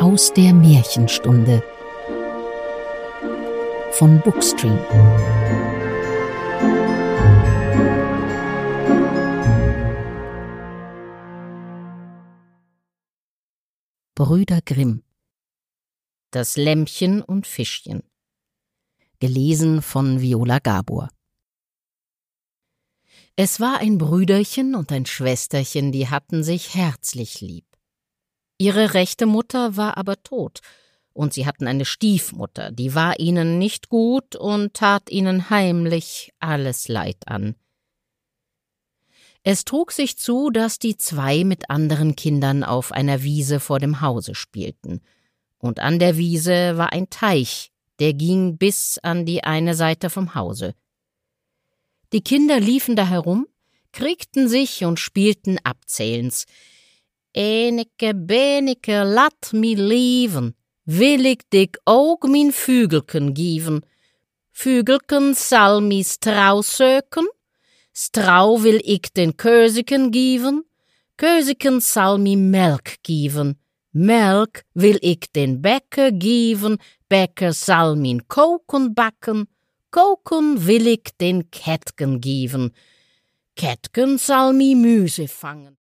aus der Märchenstunde von Bookstream. Brüder Grimm. Das Lämmchen und Fischchen. Gelesen von Viola Gabor. Es war ein Brüderchen und ein Schwesterchen, die hatten sich herzlich lieb. Ihre rechte Mutter war aber tot, und sie hatten eine Stiefmutter, die war ihnen nicht gut und tat ihnen heimlich alles Leid an. Es trug sich zu, dass die zwei mit anderen Kindern auf einer Wiese vor dem Hause spielten, und an der Wiese war ein Teich, der ging bis an die eine Seite vom Hause. Die Kinder liefen da herum, kriegten sich und spielten abzählens. Eneke, Beneke, laat mi leven, will ich dich ook min Vügelken gieven. Vügelken sal mi Strau söken, Strau will ich den Kösiken gieven, Kösiken sal mi Melk gieven, Melk will ich den Bäcker gieven, Bäcker sal min Koken backen, Koken will ich den Kätken gieven, Kätken sal mi Müse fangen.